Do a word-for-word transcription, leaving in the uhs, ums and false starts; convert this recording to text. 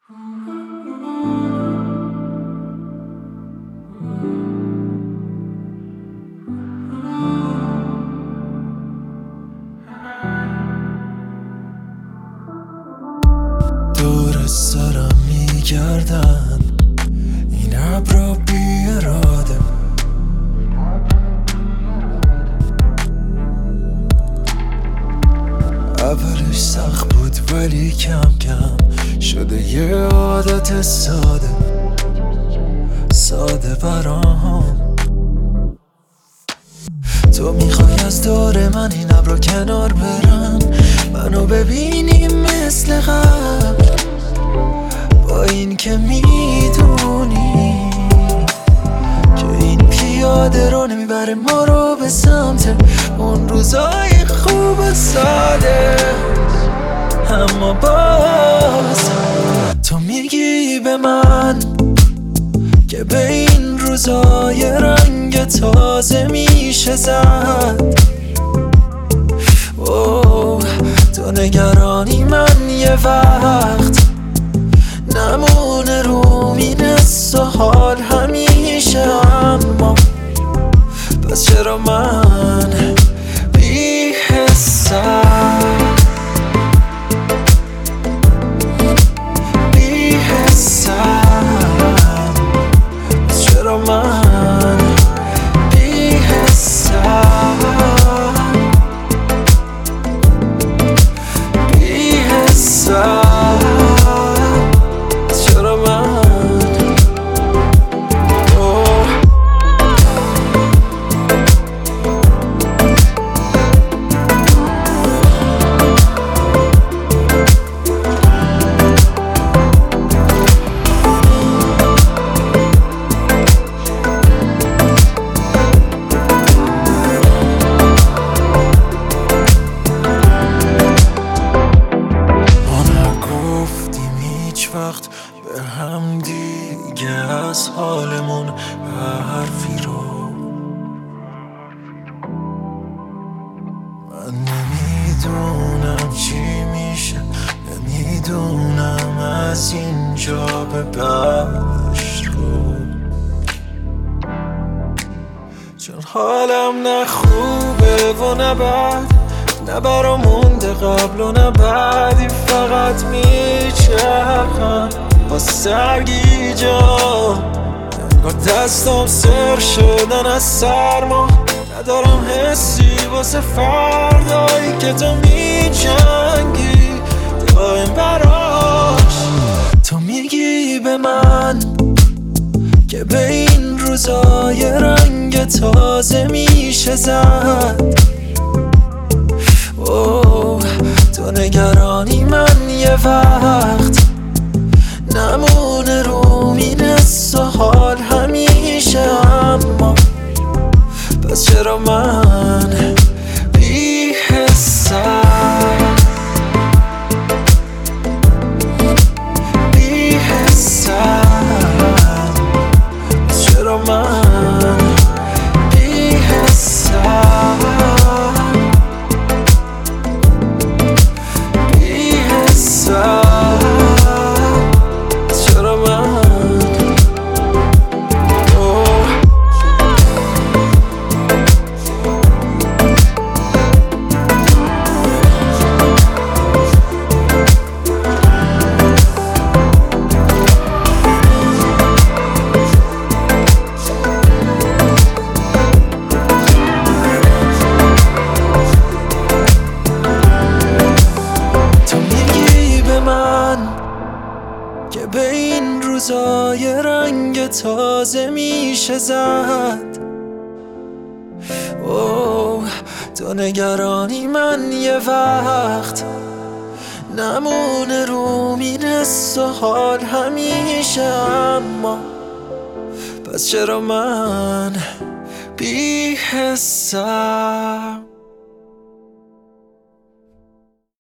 دور سرم میگردن این ابرا بی اراده، اولش سخت بود ولی کم کم شده یه عادت ساده ساده برام. تو میخوای از دور من این ابرا کنار برن، منو ببینی مثل قبل، با این که میدونی که این پیاده رو نمیبره ما رو به سمت اون روزای خوب و ساده. اما باز تو میگی به من که به این روزای رنگ تازه میشه زد. اوه تو نگرانی من یه وقت نمونه رو مینست و حال همیشه، اما پس چرا من بی حسم بی حسم پس چرا من بی حسم بی حسم وقت به هم دیگه از حالمون حرفی رو من نمیدونم چی میشه، نمیدونم از اینجا به بهشت رو، چون حالم نه خوبه و نه بد، نه برام مونده قبل و نه بعدی، فقط میچرخم با سرگی جا، انگار دستم سر شدن از سرما، ندارم حسی واسه فردایی که تو میجنگی دائم براش. تو میگی به من که به این روزای رنگ تازه میشه زد. اوه تو نگرانی من یه وقت نمونه رو مینست و حال همیشه، اما پس چرا من بی حسم بی حسم پس چرا من بی حسم که به این روزای رنگ تازه میشه زد. اوه تو نگرانی من یه وقت نمونه رو مینست و حال همیشه، اما پس چرا من بی حسم